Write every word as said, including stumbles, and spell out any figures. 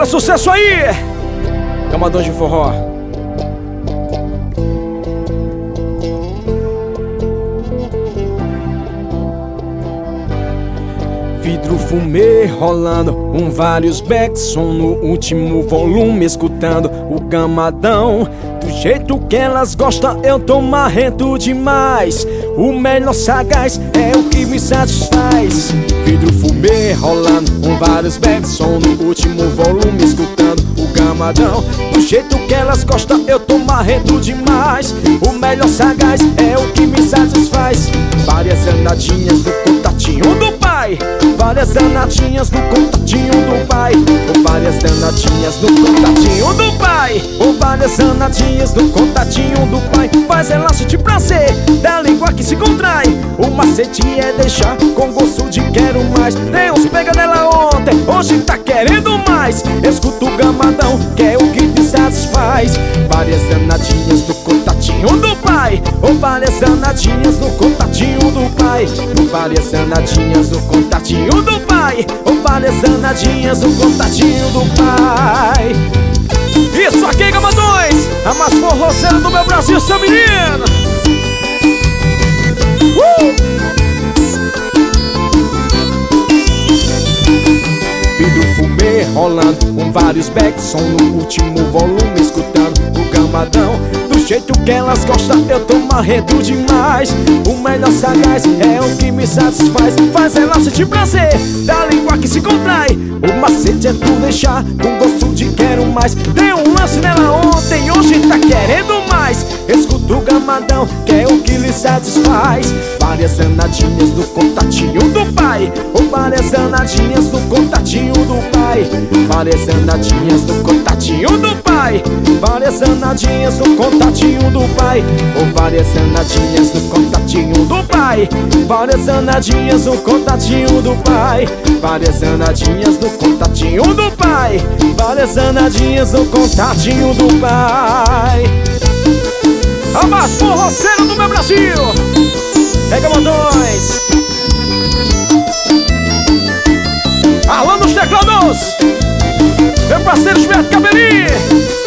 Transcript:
Bora, sucesso aí! Camadão de forró. Vidro fumê rolando, um vários backs, som no último volume, escutando o Camadão. Do jeito que elas gostam, eu tô marrento demais. O melhor sagaz é o que me satisfaz. Vidro fumê rolando, um vários backs, som no último volume, escutando o Camadão. Do jeito que elas gostam, eu tô marrento demais. O melhor sagaz é o que me satisfaz. Várias andadinhas do contatinho do pai, várias danadinhas no contatinho do pai, ou várias danadinhas no contatinho do pai, ou várias danadinhas no contatinho do pai. Faz ela sentir prazer da língua que se contrai. O macete é deixar com gosto de quero mais. Deus pega nela ontem, hoje tá querendo mais. Escuta o Camadão, que é o que te satisfaz. Várias danadinhas no contatinho do pai, ou várias danadinhas no contatinho do pai, ou várias danadinhas no contatinho do pai, ou várias danadinhas no contatinho do pai. Isso aqui, Camadões, a mais forroceira do meu Brasil, seu menino. uh! Vidro fumê rolando, um vários backs, som no último volume, escutando o Camadão. Do jeito que elas gostam, eu tô marrento demais. O melhor sagaz é o que me satisfaz. Faz ela sentir prazer da língua que se contrai. O macete é tu deixar com gosto de quero mais. Dei um lance nela ontem, hoje tá querendo mais. Escuta o Camadão, que é o que lhe satisfaz. Várias danadinhas no contatinho do pai, ou várias danadinhas no contatinho do pai, várias danadinhas no contatinho do pai, várias danadinhas no contatinho do pai, ou várias danadinhas no contatinho do pai, várias danadinhas no contatinho do pai, várias danadinhas no contatinho do pai, várias danadinhas no contatinho do pai. A mais forroceira do meu Brasil é Camadões. Alô dos teclados, meu parceiro Gilberto Cabelinho.